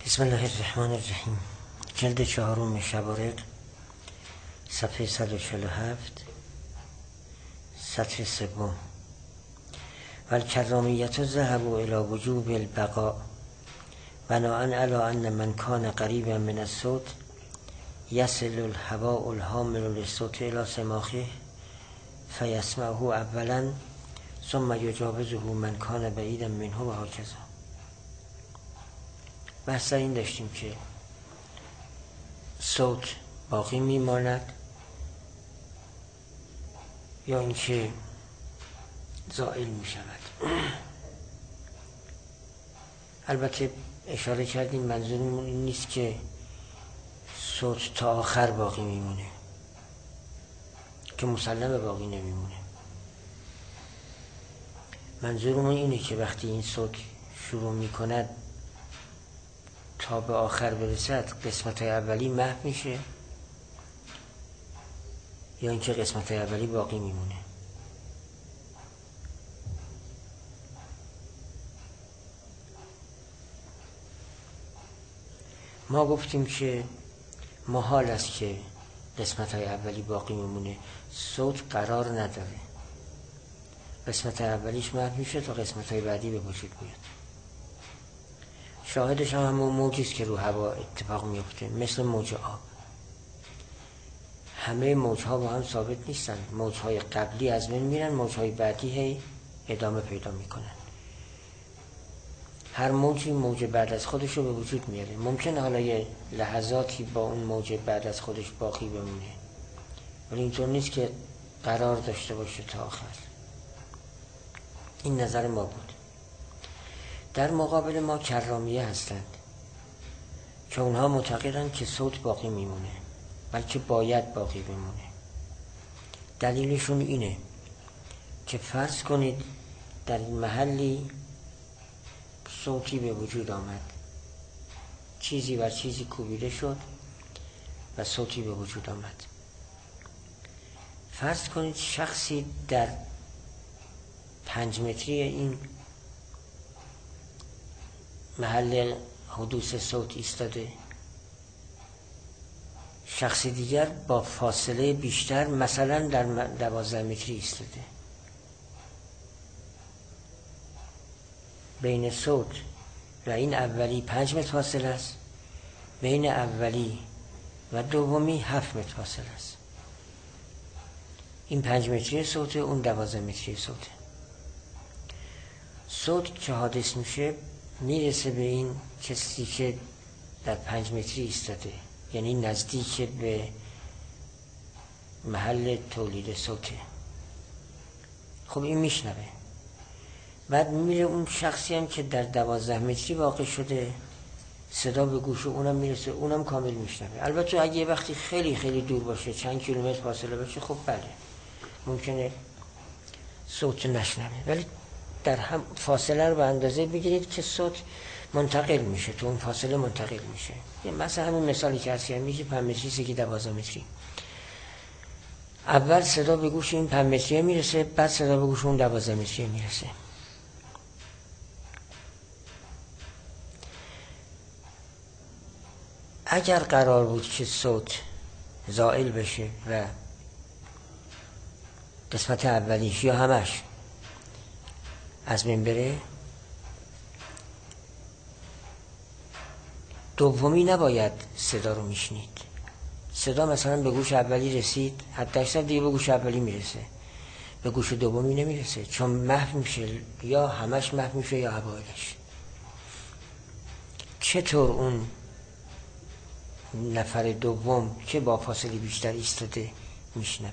بسم الله الرحمن الرحیم. جلد 4 شوارق، صفحه 147، سطر 3. والکرامیت ذهب الی وجوب البقاء بناء علی ان من کان قریبا من الصوت یصل الهواء الحامل للصوت الی سماخه فیسمعه اولا ثم یجاوزه من کان بعیدا منه و هکذا. بحث این داشتیم که صوت باقی میماند یا اینکه زائل می شود. البته اشاره کردیم منظورمون این نیست که صوت تا آخر باقی میمونه، که مسلمه باقی نمیمونه. منظورمون اینه که وقتی این صوت شروع میکند تا به آخر برسد قسمت اولی محو میشه یا اینکه قسمت اولی باقی میمونه. ما گفتیم که محال است که قسمت اولی باقی میمونه، صوت قرار نداره، قسمت اولیش محو میشه تا قسمت بعدی به وجود میاد. شاهدش هم همون موجی است که رو هوا اتفاق میفته، مثل موج آب. همه موجها با هم ثابت نیستن، موجهای قبلی از بین میرن، موجهای بعدی هی ادامه پیدا میکنن. هر موجی موج بعد از خودش رو به وجود میاره. ممکنه حالا یه لحظاتی با اون موج بعد از خودش باقی بمونه، ولی اینطور نیست که قرار داشته باشه تا آخر. این نظر ما بود. در مقابل ما کرامیه هستند که اونها معتقدند که صوت باقی میمونه، بلکه باید باقی بمونه. دلیلشون اینه که فرض کنید در این محلی صوتی به وجود آمد، چیزی بر چیزی کوبیده شد و صوتی به وجود آمد. فرض کنید شخصی در 5 متری این محل حدوث صوت ایستاده، شخص دیگر با فاصله بیشتر مثلا در 12 متری ایستاده. بین صوت و این اولی 5 متر فاصله است، بین اولی و دومی 7 متر فاصله است. این 5 متری صوت، اون 12 متری صوت. صوت که حادث میشه میرسه به این کسی که در 5 متری ایستاده، یعنی نزدیک به محل تولید صوته. خب این میشنوه. بعد میره اون شخصی هم که در 12 متری واقع شده، صدا به گوش اونم میرسه، اونم کامل میشنوه. البته اگه یه وقتی خیلی خیلی دور باشه، چند کیلومتر فاصله باشه، خب بله ممکنه صوت نشنوه، ولی در هم فاصله رو به اندازه بگیرید که صوت منتقل میشه، تو اون فاصله منتقل میشه. مثلا همین مثالی که هست، میگه 5 متری که 12 متری، اول صدا به گوش این 5 متری میرسه، بعد صدا به گوش اون 12 متری میرسه. اگر قرار بود که صوت زائل بشه و قسمت اولیش یا همش از بین بره، دومی نباید صدا رو میشنید. صدا مثلا به گوش اولی رسید، حتی دیگه به گوش اولی میرسه، به گوش دومی نمیرسه، چون محو میشه، یا همش محو میشه یا اوایلش. چطور اون نفر دوم که با فاصله بیشتر ایستاده میشنوه؟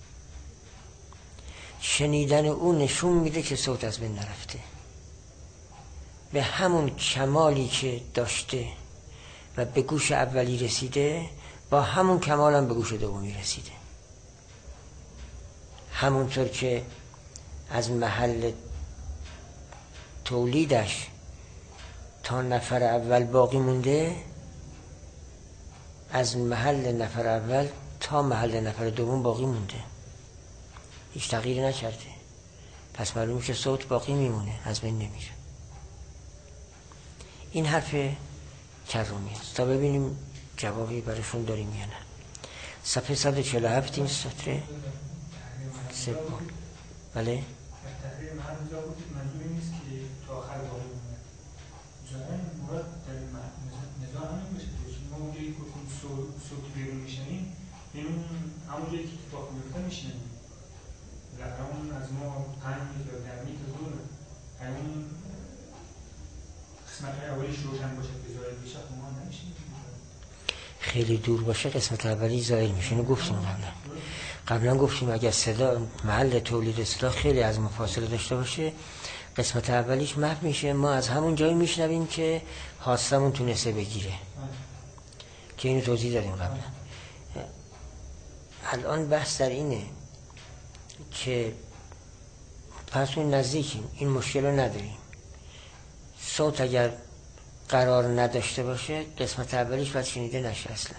شنیدن اون نشون میده که صوت از بین نرفته، به همون کمالی که داشته و به گوش اولی رسیده، با همون کمال هم به گوش دومی رسیده. همونطور که از محل تولیدش تا نفر اول باقی مونده، از محل نفر اول تا محل نفر دوم باقی مونده، هیچ تغییری نکرده. پس معلومه که صوت باقی میمونه، از بین نمیره. این حرف کرامی است تا ببینیم جوابی براشون داریم یا نه. صفحه 147 این سطر سوم. بله تحریر محل جا بود منظوری نیست که تا آخر باقی بمونه. جایی مراد در نظام همین باشه که ما اونجایی که گفتیم صوت بیرون میشنیم این همونجایی که اتفاق میفته میشنیم. همون از ما 5 یا 10 متر دوره. همون قسمت های اولیش روشن باشه که زائل بشه ما نمیشنیم. خیلی دور باشه قسمت اولی زائل میشه. اینو گفتیم قبلا گفتیم اگر صدا محل تولید صدا خیلی از ما فاصله داشته باشه قسمت اولیش محو میشه، ما از همون جایی میشنویم که حاسمون تونسته بگیره که اینو توضیح دادیم قبلا. الان بحث در اینه که پس اون نزدیکیم، این مشکل رو نداریم. صوت اگر قرار نداشته باشه قسمت اولیش باید شنیده نشه اصلا،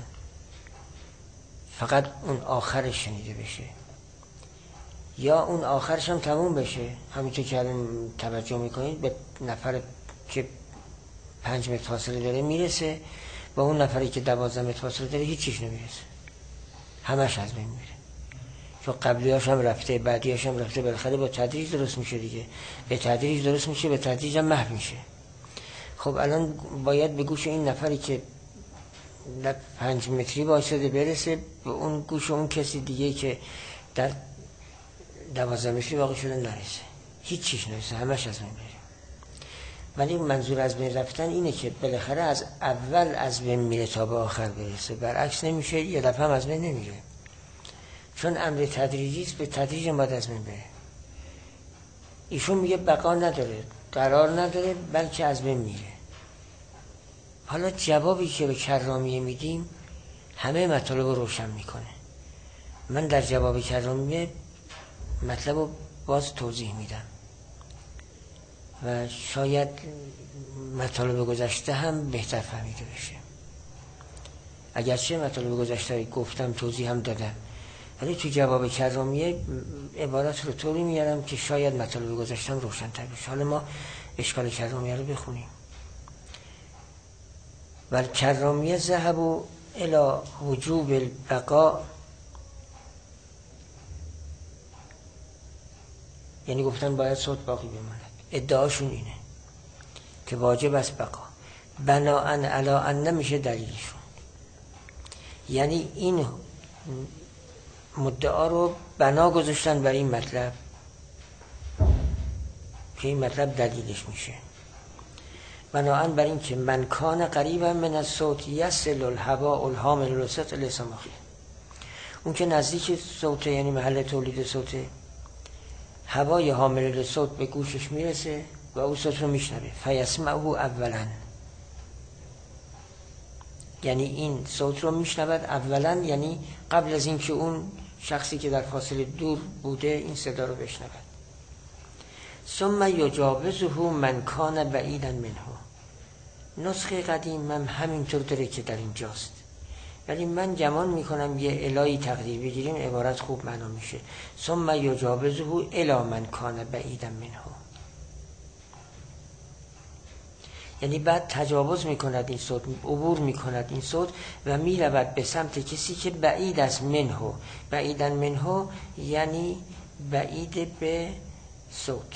فقط اون آخرش شنیده بشه یا اون آخرش هم تموم بشه. همینطور که الان توجه میکنید به نفر که 5 متر فاصله داره میرسه، با اون نفری که 12 متر فاصله داره هیچ چیز نمیرسه، همش از بین میره. چون قبلیاش هم رفته بعدیاش هم رفته، بالاخره با تدریج درست میشه دیگه، به تدریج درست میشه، به تدریج هم محو میشه. خب الان باید به گوش این نفری که 5 متری وایساده برسه به اون گوش اون کسی دیگه که در 12 متری واقع شده نرسه، هیچ چیز نرسه، همش از بین میره. ولی منظور از بین رفتن اینه که بالاخره از اول از بین میره تا به آخر برسه، برعکس نمیشه یه دفعه هم از بین نمیره، چون امر تدریجی است، به تدریج باید از بین بره. ایشون میگه بقا نداره، قرار نداره، بلکه از بین میره. حالا جوابی که به کرامیه میدیم همه مطالب رو روشن میکنه. من در جواب کرامیه مطلب رو باز توضیح میدم و شاید مطالب گذشته هم بهتر فهمیده بشه. اگرچه مطالب گذشته گفتم توضیح هم دادم، ولی تو جواب کرامیه عبارات رو طوری میارم که شاید مطالب گذشته هم روشن تر بشه. حالا ما اشکال کرامیه رو بخونیم. والکرامیه ذهبوا الی وجوب البقاء، یعنی گفتن باید صوت باقی بماند. ادعاشون اینه که واجب است بقا، بناءً علی ان نمیشه دلیلشون. یعنی این مدعا رو بنا گذاشتن بر این مطلب که این مطلب دلیلش میشه. بناءً بر این که من کان قریبا من الصوت یصل الهواء الحامل للصوت لسماخی، اون که نزدیک صوت یعنی محل تولید صوت، هوای حامل للصوت به گوشش میرسه و او صوت رو میشنوه. فیسمعه اولا، یعنی این صوت رو میشنود اولا، یعنی قبل از اینکه اون شخصی که در فاصله دور بوده این صدا رو بشنود. ثم یجاوزه من کان بعیدا منه. نسخه قدیم هم همینطور داره که در اینجاست، ولی من گمان میکنم یه الهی تقدیر بگیریم عبارت خوب معنا میشه. ثم یجاوزه الی من کان بعیدا منه، یعنی بعد تجاوز میکند این صوت، عبور میکند این صوت و میرود به سمت کسی که بعید است منه. بعیدا منه یعنی بعید به صوت،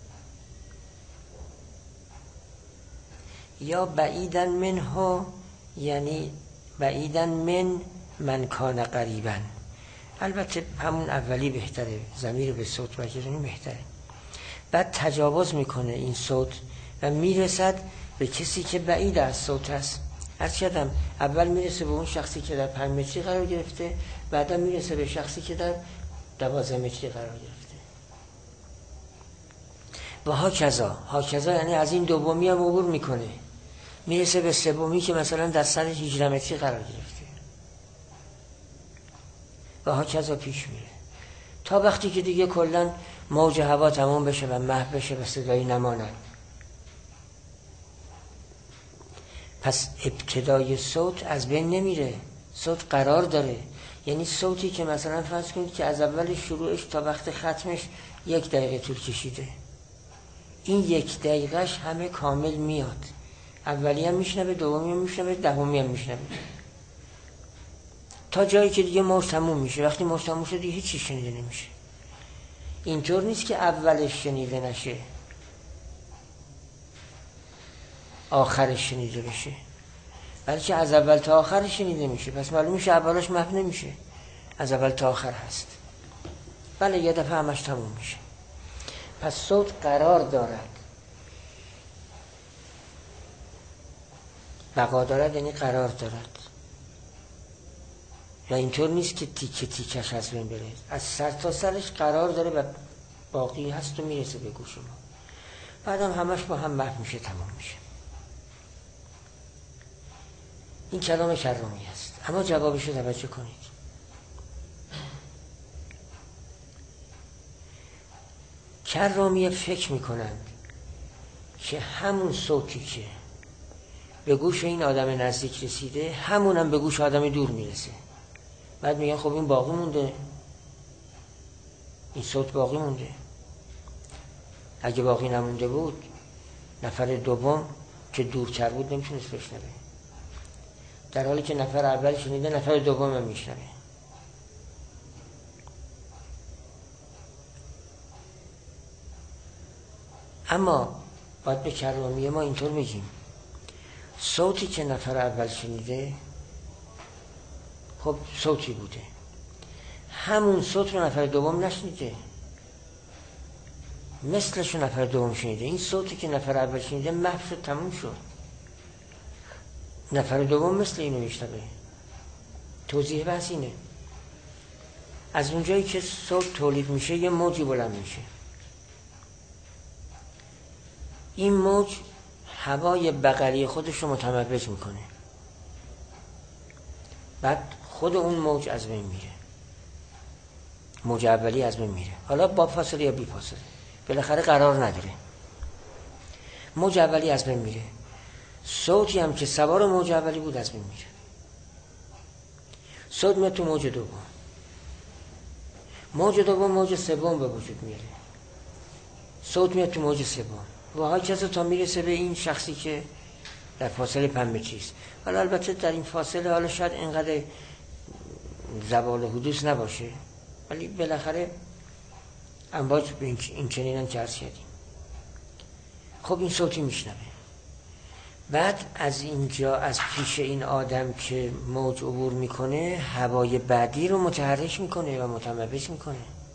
یا بعیدا منه یعنی بعیدا من کان قریبا. البته همون اولی بهتره، ضمیر به صوت بگیریم بهتره. بعد تجاوز میکنه این صوت و میرسد به کسی که بعید از صوت است. هرچیدم اول میرسه به اون شخصی که در 5 متری قرار گرفته، بعدا میرسه به شخصی که در 12 متری قرار گرفته و هاکذا یعنی از این دومی هم عبور میکنه، میرسه به سومی که مثلا در 118 متری قرار گرفته و هاکذا پیش میره تا وقتی که دیگه کلا موج هوا تمام بشه و محو بشه و صدایی نماند. پس ابتدای صوت از بین نمیره، صوت قرار داره. یعنی صوتی که مثلا فرض کنید که از اول شروعش تا وقت ختمش 1 دقیقه طول کشیده، این 1 دقیقهش همه کامل میاد، اولی هم میشنوه، دومی هم میشنوه، دهمی هم میشنوه، تا جایی که دیگه موج تموم میشه. وقتی موج تموم شد دیگه هیچی شنیده نمیشه. اینطور نیست که اولش شنیده نشه آخرش شنیده بشه، بلکه از اول تا آخر شنیده میشه. پس معلوم میشه اولش محو نمیشه، از اول تا آخر هست. بله یه دفعه همش تموم میشه. پس صوت قرار دارد، بقا دارد یعنی قرار دارد، و اینطور نیست که تیکه تیکش از بین بره. از سر تا سرش قرار داره و باقی هست و میرسه به گوش ما. بعدم همش با هم محو میشه، تمام میشه. این کلام کرامی است. اما جوابش رو توجه کنید. کرامی فکر میکنند که همون صوتی که به گوش این آدم نزدیک رسیده همون هم به گوش آدم دور میرسه. بعد میگن خب این باقی مونده، این صوت باقی مونده. اگه باقی نمونده بود نفر دوم که دورتر بود نمیتونست بشنوه، در حالی که نفر اول شنیده نفر دوم هم میشنوه. اما باید به کرامی ما اینطور بگیم صوتی که نفر اول شنیده خب صوتی بوده، همون صوت رو نفر دوم نشنیده، مثلش رو نفر دوم شنیده. این صوتی که نفر اول شنیده محو شد، تموم شد، نفر دوم مثل اینو میشنوه. توضیح بحث اینه. از اونجایی که صوت تولید میشه یه موجی بلند میشه. این موج هوای بغلی خودش رو متموج میکنه، بعد خود اون موج از بین میره، موج اولی از بین میره، حالا با فاصله یا بی فاصله، بالاخره قرار نداره. موج اولی از بین میره، صوتی هم که سوار موج اولی بود از بین میره. صوت میاد تو موج دوم، موج دوم موج سوم به وجود میاره، صوت میاد تو موج سوم و های کسا تا میرسه به این شخصی که در فاصله پنبه چیست. حالا البته در این فاصله حالا شاید اینقدر زوال حدوث نباشه، ولی بالاخره امواج این چنینن که عرض کردیم. خب این صوتی میشنوه. بعد از اینجا از پیش این آدم که موج عبور میکنه هوای بعدی رو متحرک میکنه و متموج میکنه.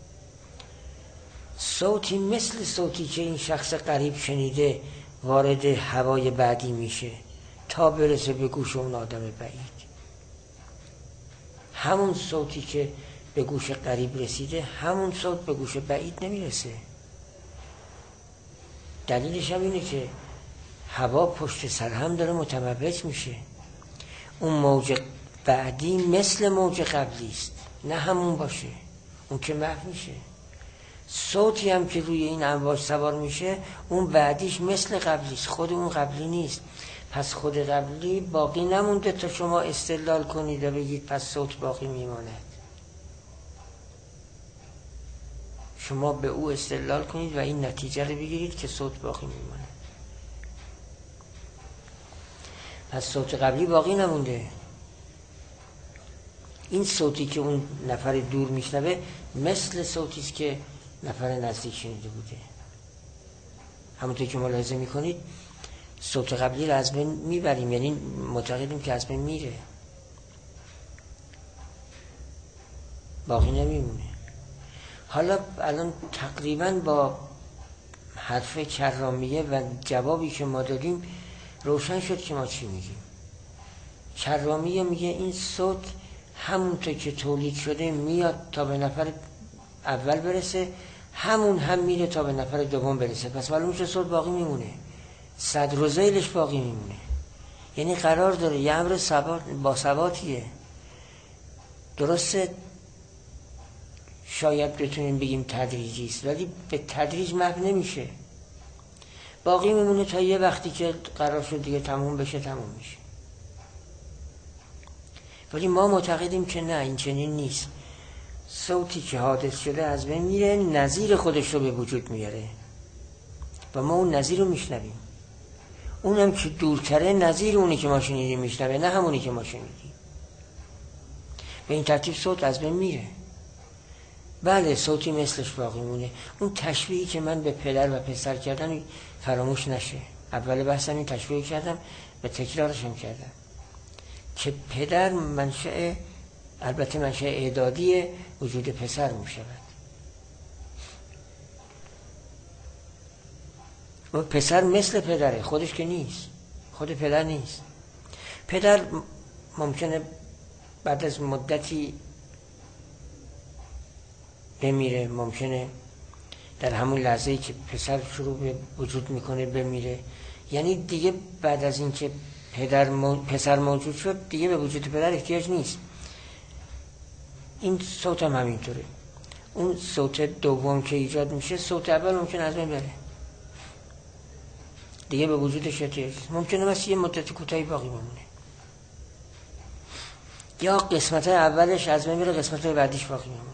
صوتی مثل صوتی که این شخص قریب شنیده وارد هوای بعدی میشه تا برسه به گوش اون آدم بعید. همون صوتی که به گوش قریب رسیده همون صوت به گوش بعید نمیرسه. دلیلش هم اینه که هوا پشت سر هم داره متموج میشه. اون موج بعدی مثل موج قبلی است، نه همون باشه، اون که محو میشه. صوتی هم که روی این امواج سوار میشه اون بعدیش مثل قبلی است، خود اون قبلی نیست. پس خود قبلی باقی نمونده تا شما استدلال کنید و بگید پس صوت باقی میماند. شما به او استدلال کنید و این نتیجه رو بگیرید که صوت باقی میماند. پس صوت قبلی باقی نمونده. این صوتی که اون نفر دور میشنوه مثل صوتی است که نفر نزدیک شنیده بوده. همونطور که ملاحظه میکنید صوت قبلی رو از بین میبریم، یعنی معتقدیم که از بین میره، باقی نمیمونه. حالا الان تقریبا با حرف کرامیه و جوابی که ما دادیم روشن شد که ما چی میگیم. کرامیه میگه این صوت همونطور که تولید شده میاد تا به نفر اول برسه، همون هم میره تا به نفر دوم برسه. پس معلوم میشه صوت باقی میمونه، صدر و ذیلش باقی میمونه. یعنی قرار داره یه امر با ثباتیه. درسته شاید بتونیم بگیم تدریجی است، ولی به تدریج محو نمیشه، باقی میمونه تا یه وقتی که قرار شد دیگه تموم بشه تموم میشه. ولی ما معتقدیم که نه، این چنین نیست. صوتی که حادث شده از بین میره، نظیر خودش رو به وجود میاره و ما اون نظیر رو میشنویم. اونم که دورتره نظیر اونی که ما شنیدیم میشنوه، نه همونی که ما شنیدیم. به این ترتیب صوت از بین میره. بله صوتی مثلش باقی مونه. اون تشبیهی که من به پدر و پسر کردم فراموش نشه. اول بحثم این تشبیه کردم و تکرارشم کردم که پدر البته منشأ اعدادی وجود پسر می شود. و پسر مثل پدره، خودش که نیست، خود پدر نیست. پدر ممکنه بعد از مدتی بمیره، ممکنه در همون لحظه‌ای که پسر شروع به وجود میکنه بمیره. یعنی دیگه بعد از اینکه پسر موجود شد دیگه به وجود پدر احتیاج نیست. این صوت هم همینطوره. اون صوت دوم که ایجاد میشه، صوت اول ممکنه از بین بره، دیگه به وجودش احتیاج نیست. ممکنه مثل یه مدت کوتاهی باقی بمونه، یا قسمت اولش از بین بره، قسمت بعدیش باقی بمونه.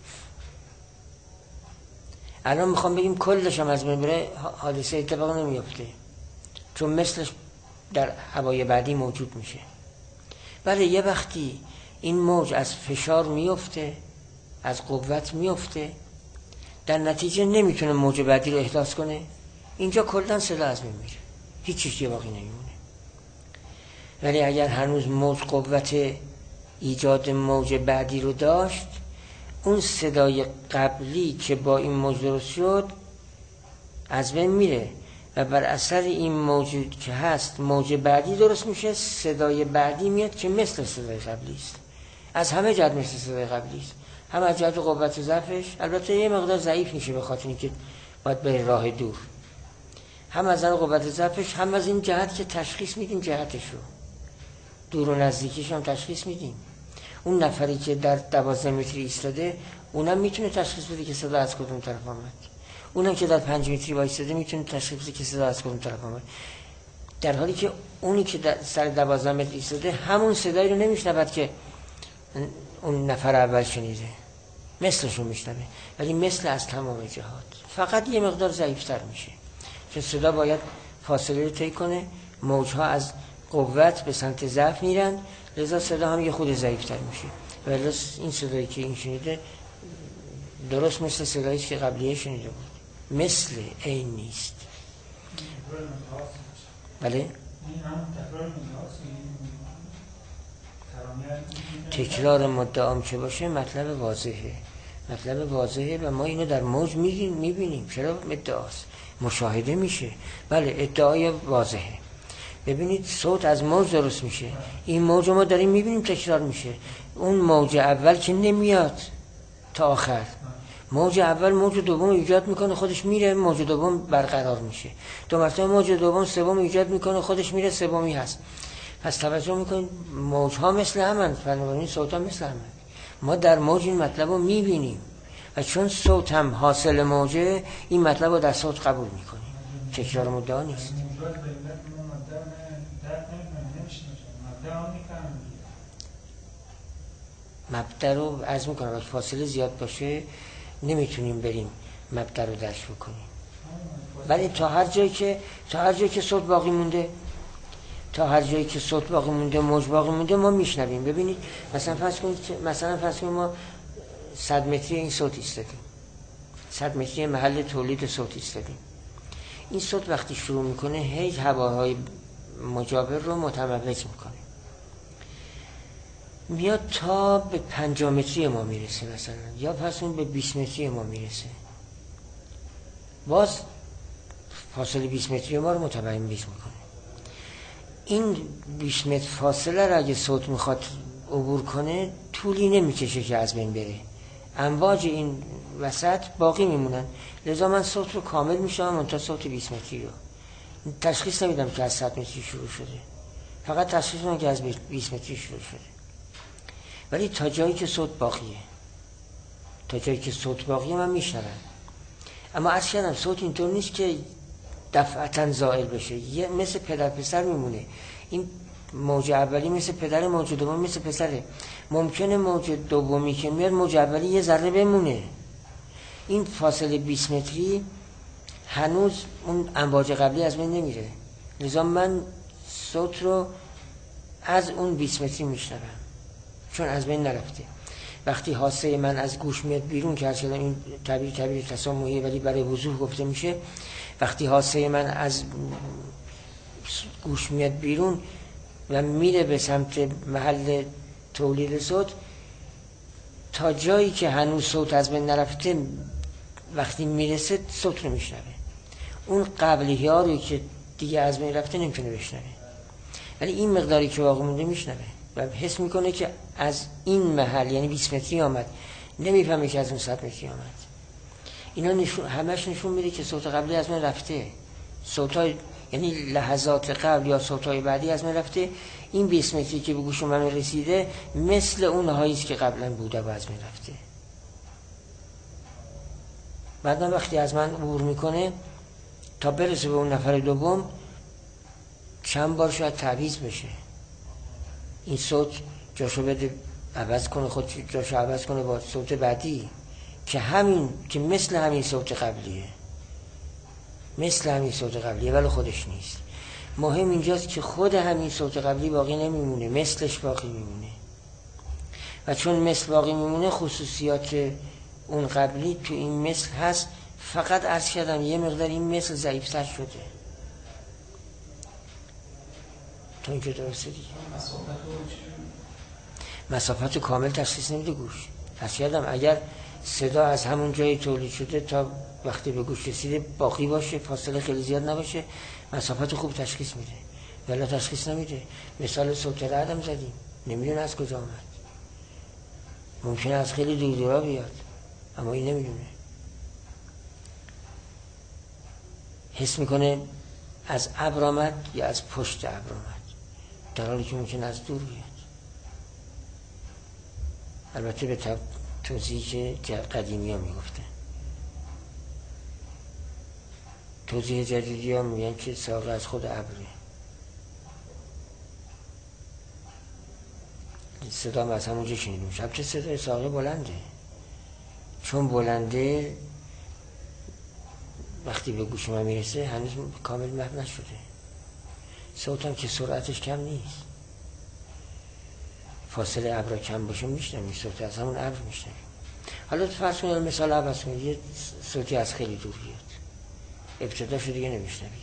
الان میخوام بگیم کلش هم از بین بره، حادثه اتفاق نمیفته، چون مثلش در هوای بعدی موجود میشه. بله یه وقتی این موج از فشار میفته، از قوت میفته، در نتیجه نمیتونه موج بعدی رو احداث کنه، اینجا کلا صدا از بین میره، هیچ چیزی باقی نمیمونه. ولی اگر هنوز موج قوت ایجاد موج بعدی رو داشت، اون صدای قبلی که با این موج درست شد از بین میره و بر اثر این موجود که هست موج بعدی درست میشه، صدای بعدی میاد که مثل صدای قبلی است، از همه جهت مثل صدای قبلی است، هم از جهت قوت و ضعفش، البته یه مقدار ضعیف میشه به خاطر اینکه باید بره راه دور، هم از نظر قوت و ضعفش، هم از این جهت که تشخیص میدیم جهتش رو، دور و نزدیکیش هم تشخیص میدیم. اون نفری که در 12 متری ایستاده اونم میتونه تشخیص بده که صدا از کدوم طرف آمد، اونم که در 5 متری وایساده میتونه تشخیص بده که صدا از کدوم طرف آمد، در حالی که اونی که در سر 12 متر ایستاده همون صدایی رو نمیشنود که اون نفر اول شنیده، مثلش رو میشنوه، ولی مثل از تمام جهات، فقط یه مقدار ضعیفتر میشه، چون صدا باید فاصله رو طی کنه، موجها از قوت به سمت ضعف میرن، لذا صدا هم یه خود ضعیفتر میشه. ولی این صدایی که این شنیده درست مثل صدایی که قبلیه شنیده بود، مثل این نیست. بله؟ تکرار مدعام که باشه مطلب واضحه و ما اینو در موج میبینیم. چرا ادعاست؟ مشاهده میشه. بله ادعای واضحه. ببینید صوت از موج درست میشه، این موج ما داریم میبینیم تکرار میشه. اون موج اول که نمیاد تا آخر، موج اول موج دوم ایجاد میکنه خودش میره، موج دوم برقرار میشه، دو مرتبه موج دوم سوم ایجاد میکنه خودش میره، سومی هست. پس توجه میکنید موج ها مثل همن، بنابراین صوت ها مثل همن. ما در موج این مطلب رو میبینیم و چون صوت هم حاصل موجه، این مطلب رو در صوت قبول میکنیم، تکرار مدعا نیست. مبدأ رو عرض میکنم اگه فاصله زیاد باشه نمیتونیم بریم مبدأ رو درک بکنیم، ولی تا هر جایی که صوت باقی مونده، موج باقی مونده ما میشنویم. ببینید مثلا فرض کنید ما 100 متری این صوت ایستادیم، 100 متری محل تولید صوت ایستادیم. این صوت وقتی شروع میکنه هی هواهای مجاور رو متموج میکنه، میاد تا به 50 متری ما میرسه مثلا، یا پس اون به 20 متری ما میرسه، باز فاصله 20 متری ما رو متموج میکنه. این 20 متر فاصله رو اگه صوت میخواد عبور کنه طولی نمیکشه که از بین بره، امواج این وسط باقی میمونن، لذا من صوت رو کامل میشم تا صوت 20 متری رو تشخیص نمیدم که از 100 متری شروع شده، فقط تشخیص میدم که از 20 متری شروع شده. ولی تا جایی که صوت باقیه من میشنوم. اما از کردم صوت اینطور نیست که دفعتا زائل بشه، یه مثل پدر پسر میمونه. این موج اولی مثل پدر، موج دوم مثل پسره. ممکنه موج دومی که میاد موج اولی یه ذره بمونه، این فاصله 20 متری هنوز اون امواج قبلی از بین نمیره، لذا من صوت رو از اون 20 متری میشنوم، چون از بین نرفته. وقتی حاسه من از گوش میاد بیرون، که اصلا این تعبیر تسامحیه ولی برای وضوح گفته میشه، وقتی حاسه من از گوش میاد بیرون و میره به سمت محل تولید صوت، تا جایی که هنوز صوت از بین نرفته وقتی میرسه صوت رو میشنوه. اون قبلی ها رو که دیگه از بین رفته نمیتونه بشنوه، ولی این مقداری که واقع مونده میشنوه و حس میکنه که از این محل یعنی 20 متری آمد، نمیفهمه که از اون 100 متری آمد. اینا همش نشون میده که صوت قبلی از من رفته، صوتای یعنی لحظات قبل یا صوتای بعدی از من رفته. این 20 متری که به گوش من رسیده مثل اون هایی است که قبلا بوده و از من رفته. بعدا وقتی از من عبور میکنه تا برسه به اون نفر دوم، چند بار شاید تعویض بشه، این صوت جاشو بده عوض کنه، خود جاشو عوض کنه با صوت بعدی که مثل همین صوت قبلیه، ولی خودش نیست. مهم اینجاست که خود همین صوت قبلی باقی نمیمونه، مثلش باقی میمونه، و چون مثل باقی میمونه خصوصیات اون قبلی تو این مثل هست. فقط عرض کردم یه مقدار این مثل ضعیف‌تر شده. تا اینجا درسته دیگه. مسافت کامل تشخیص نمیده گوش. عرض کردم اگر صدا از همون جایی تولید شده تا وقتی به گوش رسیده باقی باشه، فاصله خیلی زیاد نباشه، مسافت خوب تشخیص میده، ولی تشخیص نمیده. مثال صوت رعدم زدیم، نمیدونه از کجا آمد، ممکنه از خیلی دور دورا بیاد، اما این نمیدونه. حس میکنه از ابر آمد یا از پشت ابر آمد، در حالی که ممکنه از دور بیاد. البته به توضیحی که قدیمی ها میگفته. توضیح جدیدی ها میگن که ساقه از خود ابره. صدا هم از همونجا شنیده میشه. البته صدای ساقه بلنده، چون بلنده وقتی به گوش من میرسه هنوز کامل محو نشده. صوت هم که سرعتش کم نیست، فاصله ابر کم باشه میشنویم صوت از همون ابر میشنویم. حالا فرض کنید مثال عوض کنید، یه صوتی از خیلی دور بیاد، ابتداشو دیگه نمیشنوید.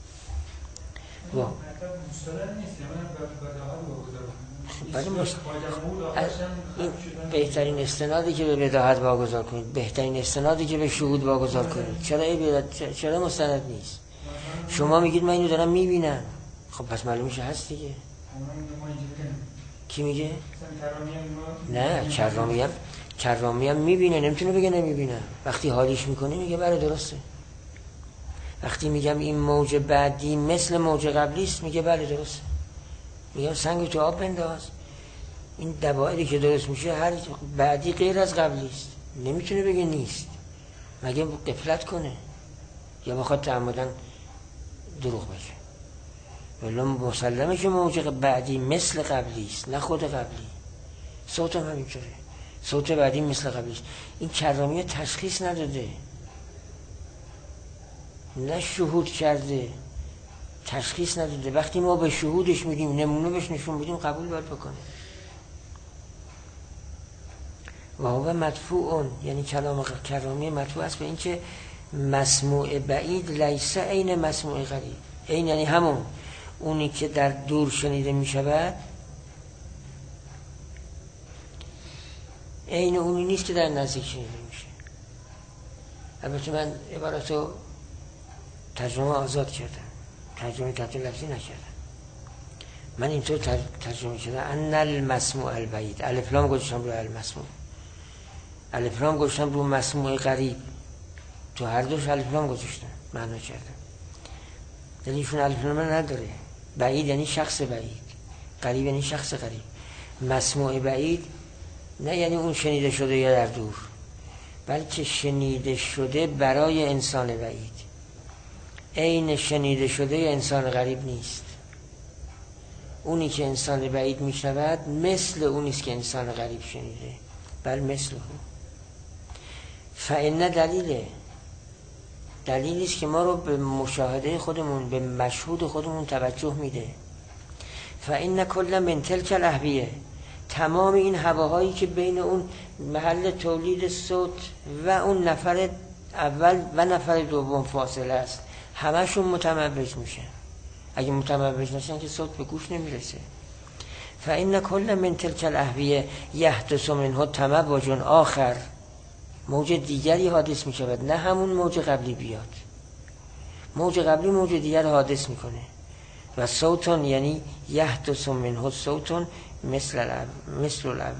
این بهترین استنادی که به بداهت واگذار کنید، بهترین استنادی که به شهود واگذار کنید. چرا مستند نیست؟ شما میگید من اینو دارم میبینم، خب پس معلوم میشه هست دیگه. کی میگه؟ نه، کرامی هم میبینه، نمیتونه بگه نمیبینه. وقتی حالیش میکنه میگه بله درسته. وقتی میگم این موج بعدی مثل موج قبلی است میگه بله درسته. میگم سنگ تو آب بنداز، این دوایری که درست میشه هر بعدی غیر از قبلی است، نمیتونه بگه نیست، مگه غفلت کنه یا بخواد تعمدن دروغ بگه. ولی مسلمه که موج بعدی مثل قبلی است، نه خود قبلی. صوت هم همینطوره، صوت بعدی مثل قبلی است. این کرامی تشخیص نداده، نه شهود کرده، تشخیص نداده. وقتی ما به شهودش میگیم، نمونه بهش نشون بدیم، قبول باید بکنه. و هو مدفوعون، یعنی کلام کرامی مدفوع است به این که مسموع بعید لیس عین مسموع قریب. این یعنی همون اونی که در دور شنیده میشود عین اونی نیست که در نزدیک شنیده میشه. البته من عبارتو ترجمه آزاد کردم، ترجمه تحت لفظی نکردم. من اینطور ترجمه کردم ان المسموع البعید، الف لام گذاشتم رو المسموع، الف لام گذاشتم رو مسموع قریب، تو هر دوش الف لام گذاشتم، معنا کردم. دلیلشون الف لام نداره. بعید یعنی شخص بعید، قریب یعنی شخص قریب. مسموع بعید نه یعنی اون شنیده شده یا در دور، بلکه شنیده شده برای انسان بعید. عین شنیده شده یا انسان غریب نیست. اونی که انسان بعید میشنود مثل اونیست که انسان غریب شنیده، بل مثل او. فإن دلیله، دلیلی است که ما رو به مشاهده خودمون، به مشهود خودمون توجه میده. فإن کل من تلک الاهویه، تمام این هواهایی که بین اون محل تولید صوت و اون نفر اول و نفر دوم فاصله است، همشون متموج میشه. اگه متموج نشن که صوت به گوش نمیرسه. فإن کل من تلک الاهویه یحدث منه تموج آخر، موج دیگری حادث میشود، نه همون موج قبلی بیاد. موج قبلی موج دیگر حادث میکنه. و صوتون یعنی یحدث منه صوتون مثل الاول،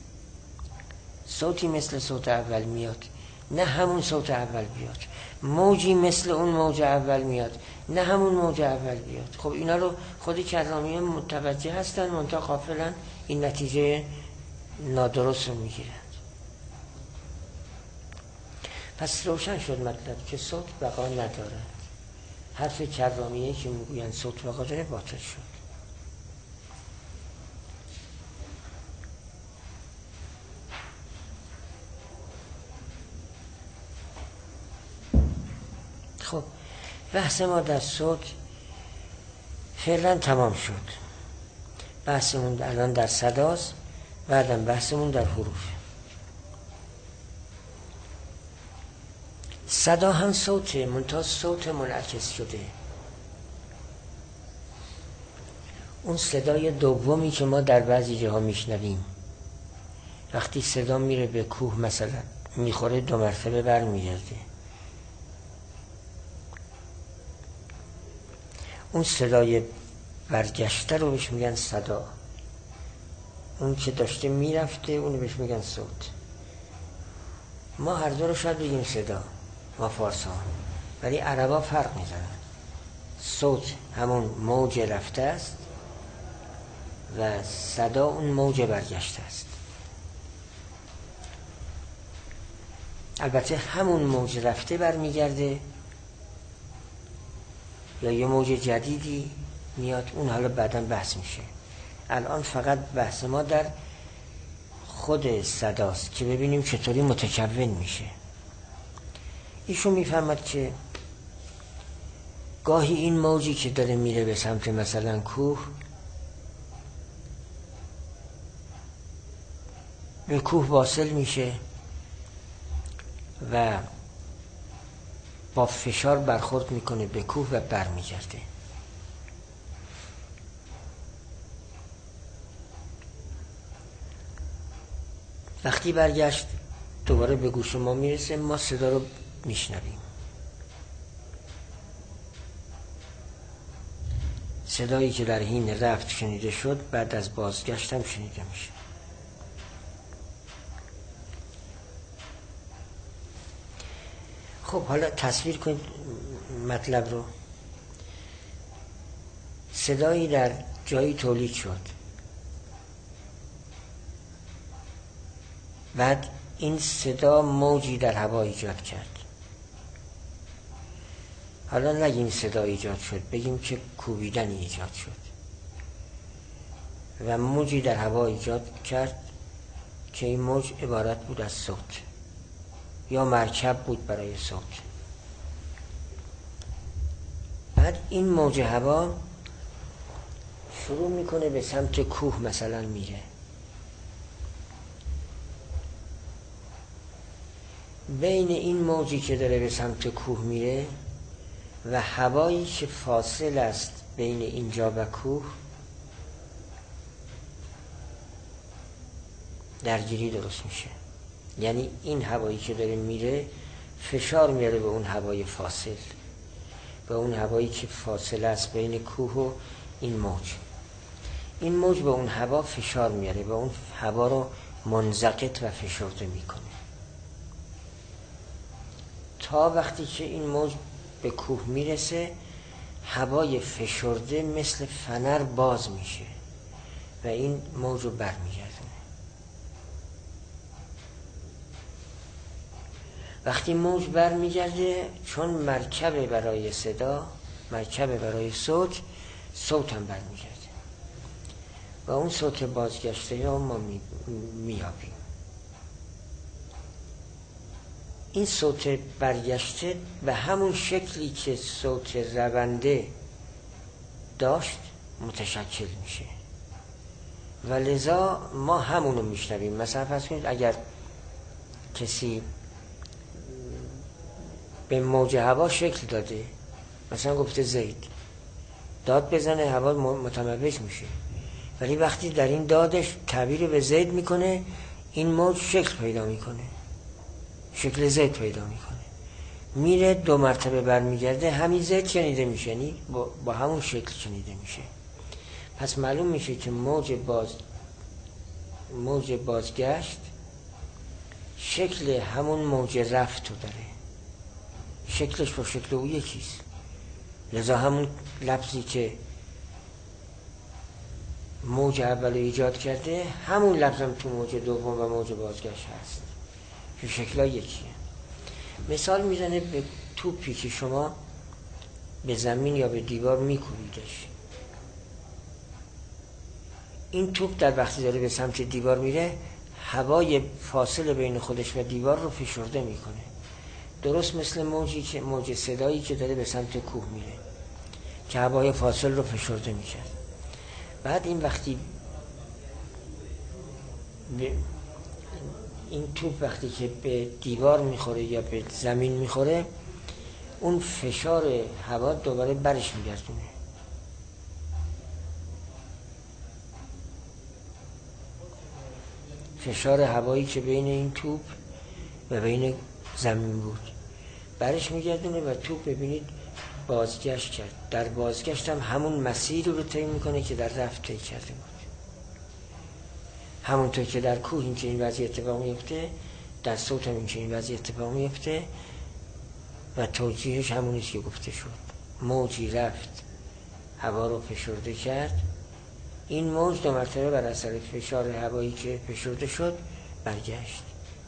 صوتی مثل صوت اول میاد، نه همون صوت اول بیاد. موجی مثل اون موج اول میاد، نه همون موج اول بیاد. خب اینا رو خود کرامیان متوجه هستن، منتها غافلن، این نتیجه نادرست رو میگیرند. پس روشن شد مطلب که صوت بقا ندارد. حرف کرامیه که میگوین صوت بقا داره باطل شد. خب بحث ما در صوت فعلا تمام شد. بحثمون الان در صداست، بعدم بحثمون در حروف. صدا هم صوته، منتها صوت منعکس شده. اون صدای دومی که ما در بعضی جاها میشنویم، وقتی صدا میره به کوه مثلا میخوره 2 مرتبه برمیگرده، اون صدای برگشته رو بهش میگن صدا. اون که داشته میرفته اونو بهش میگن صوت. ما هر دو رو شاید بگیم صدا، ما فارسا، ولی عربا فرق میزنن. صوت همون موج رفته است و صدا اون موج برگشته است. البته همون موج رفته برمیگرده یا یه موج جدیدی میاد، اون حالا بعداً بحث میشه. الان فقط بحث ما در خود صداست که ببینیم چطوری متکون میشه. ایشون میفهمد که گاهی این موجی که داره میره به سمت مثلا کوه، به کوه واصل میشه و با فشار برخورد میکنه به کوه و برمیگرده. وقتی برگشت دوباره به گوش ما میرسه، ما صدا رو میشنویم. صدایی که در حین رفت شنیده شد، بعد از بازگشت هم شنیده میشه. خب حالا تصویر کنید مطلب رو. صدایی در جایی تولید شد، بعد این صدا موجی در هوا ایجاد کرد. حالا نگیم صدا ایجاد شد، بگیم که کوبیدن ایجاد شد و موجی در هوا ایجاد کرد که این موج عبارت بود از صوت یا مرکب بود برای صوت. بعد این موج هوا شروع میکنه به سمت کوه مثلا میره. بین این موجی که داره به سمت کوه میره و هوایی که فاصل است بین اینجا و کوه درگیری درست میشه. یعنی این هوایی که داره میره فشار میاره به اون هوای فاصل، به اون هوایی که فاصل است بین کوه و این موج. این موج به اون هوا فشار میاره، به اون هوا رو منزقط و فشرده میکنه تا وقتی که این موج به کوه میرسه، هوای فشرده مثل فنر باز میشه و این موج رو برمیگردونه. وقتی موج برمیگرده، چون مرکب برای صدا، مرکب برای صوت، صوت هم برمیگرده و اون صوت بازگشته یا ما میابیم. این صوت برگشته به همون شکلی که صوت رونده داشت متشکل میشه و لذا ما همونو میشنویم. مثلا فرض کنید اگر کسی به موج هوا شکل داده، مثلا گفته زید، داد بزنه هوا متموج میشه، ولی وقتی در این دادش تعبیر به زید میکنه این موج شکل پیدا میکنه، شکل زید پیدا میکنه، میره 2 مرتبه برمیگرده همین زید شنیده میشه، یعنی با همون شکل شنیده میشه. پس معلوم میشه که موج بازگشت شکل همون موج رفت رو داره، شکلش با شکل او یکیست. لذا همون لفظی که موج اول ایجاد کرده همون لفظم تو موج دوم و موج بازگشت هست که شکل‌ها یکیه. مثال میزنه به توپی که شما به زمین یا به دیوار میکوبیدش، این توپ در وقتی داره به سمت دیوار میره هوای فاصله بین خودش و دیوار رو فشرده میکنه، درست مثل موج صدایی که داره به سمت کوه میره که هوای فاصل رو فشرده میشه. بعد این وقتی این توپ وقتی که به دیوار میخوره یا به زمین میخوره اون فشار هوا دوباره برش میگردونه، فشار هوایی که بین این توپ و بین زمین بود برش میگردونه و توپ ببینید بازگشت کرد. در بازگشت هم همون مسیر رو طی میکنه که در رفت طی کرده بود. همونطور که در کوه این که این وضعیت اتفاق میفته، در صوت هم این که این وضعیت اتفاق میفته و توجیهش همونیست که گفته شد. موجی رفت هوا رو فشرده کرد، این موج 2 مرتبه بر اثر فشار هوایی که فشرده شد برگشت.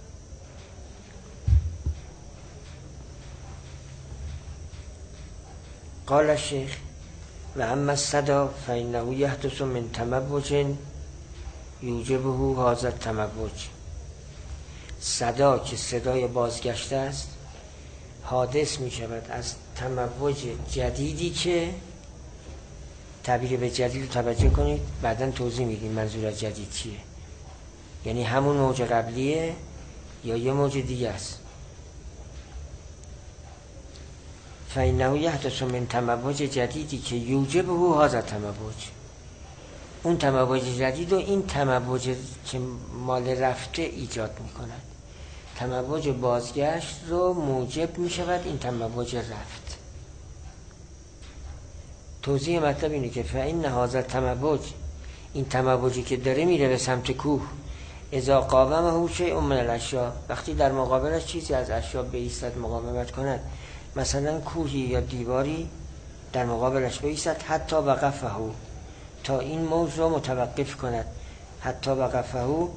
قال الشیخ و اما الصدا فانه یحدث من تموج یوجبه هذا التموج. صدا که صدای بازگشته است حادث می شود از تموج جدیدی که، تعبیر به جدید توجه کنید بعداً توضیح میدیم منظور از جدید چیه، یعنی همون موج قبلیه یا یه موج دیگه است. فإنه یحدث من تموج جدیدی که یوجبه هذا التموج، اون تموج جدید و این تموج که مال رفته ایجاد میکند، تموج بازگشت رو موجب میشود این تموج رفت. توضیح مطلب اینه که فإن هذا التموج، این تموجی که داره میره به سمت کوه، اذا قاومه شیء من الاشیاء، وقتی در مقابلش چیزی از اشیاء بایستد مقاومت کند، مثلا کوهی یا دیواری در مقابلش بایستد، حتی وقفه، تا این موج را متوقف کند. حتی وقفه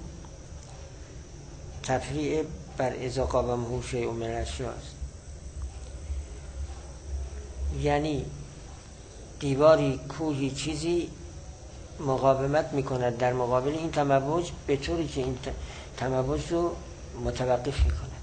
تفریع بر اذا قاومه شیء من الاشیاء است، یعنی دیواری، کوهی، چیزی مقاومت میکند در مقابل این تموج به طوری که این تموج رو متوقف میکند.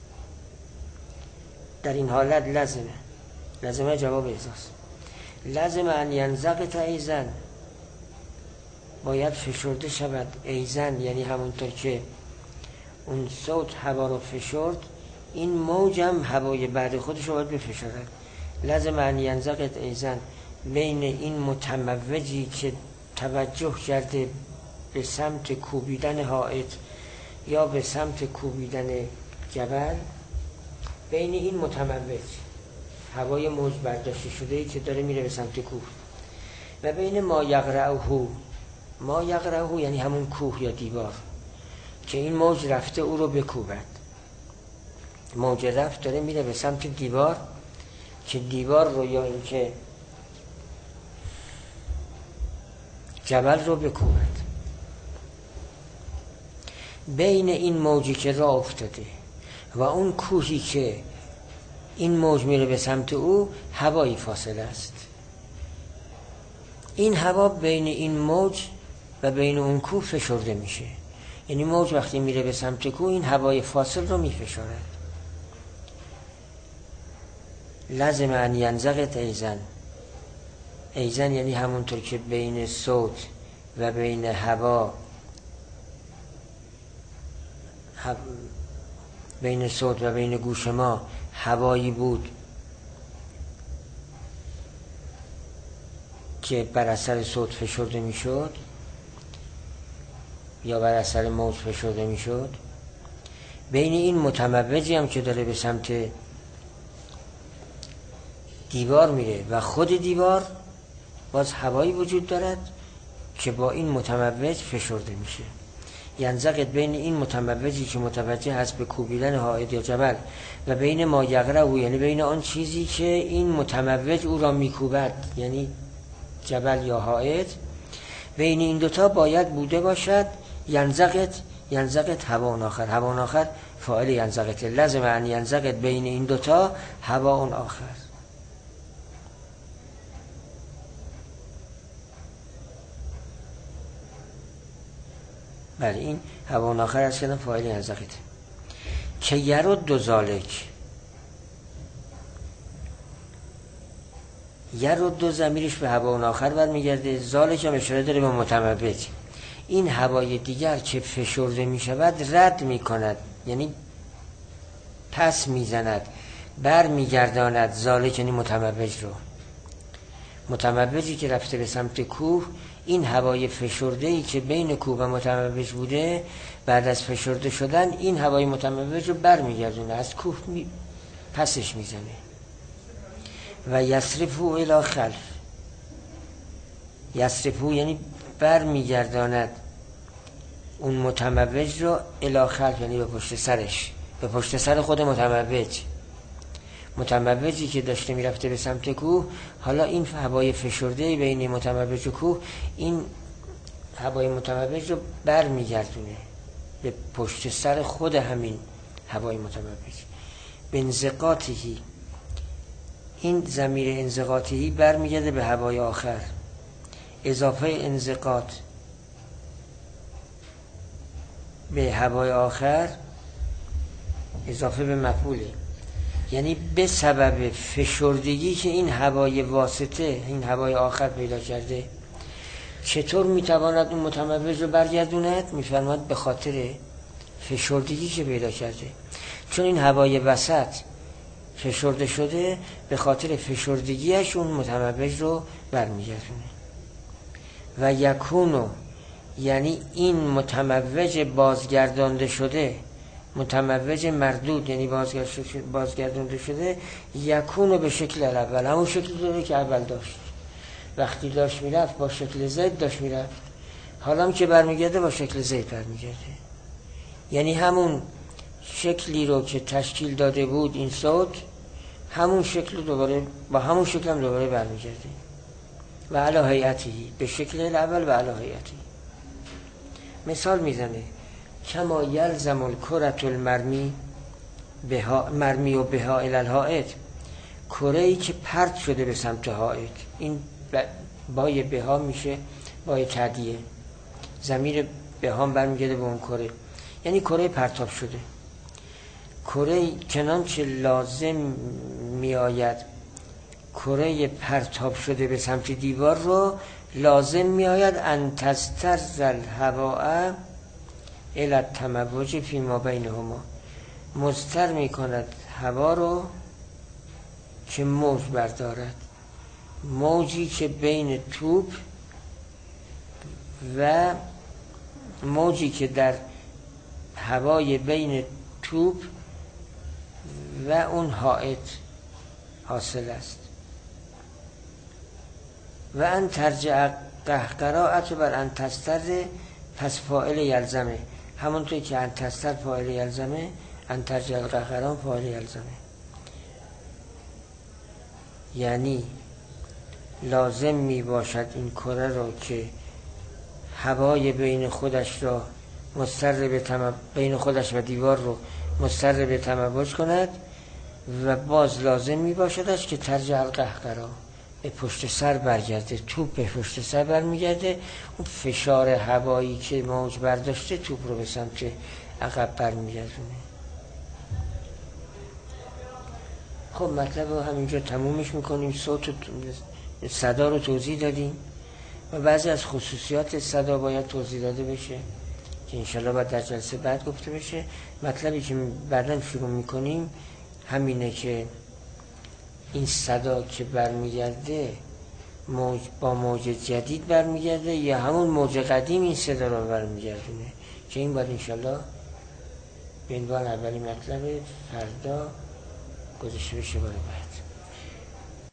در این حالت لازمه جواب ازاست، لازم ان ینزقط ایزن، باید فشرده شود ایزن، یعنی همونطور که اون صوت هوا رو فشرد این موج هم هوای بعد خودش رو باید بفشرد. لازم ان ینزقط ایزن، بین این متموجی که توجه کرده به سمت کوبیدن حائط یا به سمت کوبیدن جبل، بین این متموج هوای موج برداشته شده که داره میره به سمت کوه و بین ما یقرأه یعنی همون کوه یا دیوار که این موج رفته او رو بکوبد. موج رفت داره میره به سمت دیوار که دیوار رو یا این که جبل رو بکوبد. بین این موجی که راه افتاده و اون کوهی که این موج میره به سمت او هوایی فاصله است. این هوا بین این موج و بین اون کوه فشرده میشه، یعنی موج وقتی میره به سمت کوه این هوای فاصل رو میفشارد. لازم ان ینزغت ایزن. ایزن یعنی همونطور که بین صوت و بین هوا بین صوت و بین گوش ما هوایی بود که بر اثر صوت فشرده میشد یا بر اثر موج فشرده میشد، بین این متموجی هم که داره به سمت دیوار میره و خود دیوار باز هوایی وجود دارد که با این متموج فشرده میشه. ینزغت بین این متموجی که متوجه هست به کوبیدن حائط یا جبل و بین ما یقرأ، یعنی بین آن چیزی که این متموج او را میکوبد، یعنی جبل یا حائط، بین این دوتا باید بوده باشد ینزغت هوا آخر. هوا آخر فاعل ینزغت، لازم ان ینزغت بین این دوتا هوا اون آخر. بله این هوا آخر است که فاعل ینزغت که یرد ذالک. یرد ضمیرش به هوا آخر برمیگرده، ذالک هم اشاره داره به متموج. این هوای دیگر که فشرده می شود رد می کند، یعنی پس می زند، بر می گرداند. ذالک یعنی متموج رو. متموجی که رفته به سمت کوه، این هوای فشرده‌ای که بین کوه و متموج بوده، بعد از فشرده شدن این هوای متموج رو بر می گردونه، از کوه پسش می زنه. و یصرفو الی خلف. یصرفو یعنی بر میگرداند اون متموج رو الی خلف، یعنی به پشت سرش، به پشت سر خود متموجی که داشته میرفته به سمت کوه، حالا این هوای فشرده بین متموج و کوه، این هوای متموج رو بر میگردونه به پشت سر خود همین هوای متموج. به انزقاطی، این ضمیر انزقاطی برمیگرده به هوای آخر. اضافه انزقاط به هوای آخر اضافه به مفعوله، یعنی به سبب فشردگی که این هوای واسطه، این هوای آخر پیدا کرده، چطور میتواند اون متموج رو برگردوند؟ میفرماد به خاطر فشردگی که پیدا کرده. چون این هوای وسط فشرده شده، به خاطر فشردگیش اون متموج رو برمیگردونه. و یکونو یعنی این متموج بازگردانده شده، متموج مردود یعنی بازگردانده شده، یکونو به شکل اول، همون شکل داره که اول داشت. وقتی داشت میرفت با شکل زید داشت میرفت، حالا که برمیگرده با شکل زید برمیگرده، یعنی همون شکلی رو که تشکیل داده بود این صوت، همون شکل دوباره با همون شکل هم دوباره برمیگرده. و علی هیئتی، به شکل اول و علی هیئتی. مثال میزنه کما یلزم الکرة المرمی مرمی و بها الی الحائط، کره‌ای که پرت شده به سمت حائط. این بای بها میشه بای تعدیه، ضمیر بها برمیگرده به اون کره، یعنی کره پرتاب شده. کره چنانچه لازم میآید کره پرتاب شده به سمت دیوار رو، لازم میآید ان تسترز الهواء الی التموج فی ما بینهما، مضطر میکند هوا رو که موج بردارد، موجی که بین توپ و موجی که در هوای بین توپ و اون حائط حاصل است. و ان ترجع قهقراءت بر ان تستر، پس فاعل یلزمه، همونطور که ان تستر فاعل یلزمه، ان ترجع القهقراء فاعل یلزمه. یعنی لازم می باشد این کره رو که هوای بین خودش را مضطر به بین خودش و دیوار رو مضطر به تموج کند، و باز لازم می باشدش که ترجع القهقراء، به پشت سر برگرده، توپ به پشت سر برمیگرده، اون فشار هوایی که موج برداشته توپ رو به سمت عقب برمیگردونه. خب مطلب رو همینجا تمومش میکنیم. صوت و صدا رو توضیح دادیم و بعضی از خصوصیات صدا باید توضیح داده بشه که انشالله باید در جلسه بعد گفته بشه. مطلبی که بعداً شروع میکنیم همینه که این صدا که برمیگرده با موج جدید برمیگرده یا همون موج قدیم این صدا رو برمیگردونه، که این باید انشالله به عنوان اولی مطلب فردا گذاشته بشه برای بعد.